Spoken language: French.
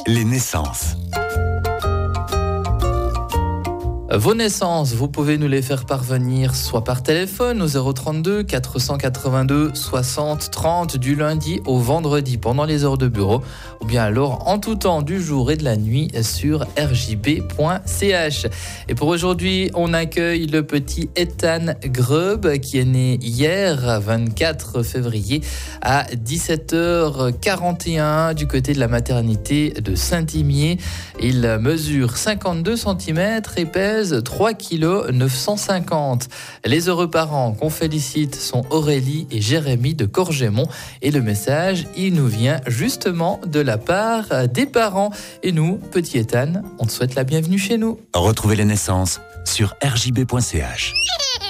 Les naissances. Vos naissances, vous pouvez nous les faire parvenir soit par téléphone au 032 482 60 30 du lundi au vendredi pendant les heures de bureau ou bien alors en tout temps du jour et de la nuit sur rjb.ch. Et pour aujourd'hui, on accueille le petit Ethan Grub qui est né hier, 24 février à 17h41 du côté de la maternité de Saint-Imier. Il mesure 52 cm et pèse 3 kg 950. Les heureux parents qu'on félicite sont Aurélie et Jérémy de Corgémont. Et le message, il nous vient justement de la part des parents. Et nous, petit Ethan, on te souhaite la bienvenue chez nous. Retrouvez les naissances sur rjb.ch.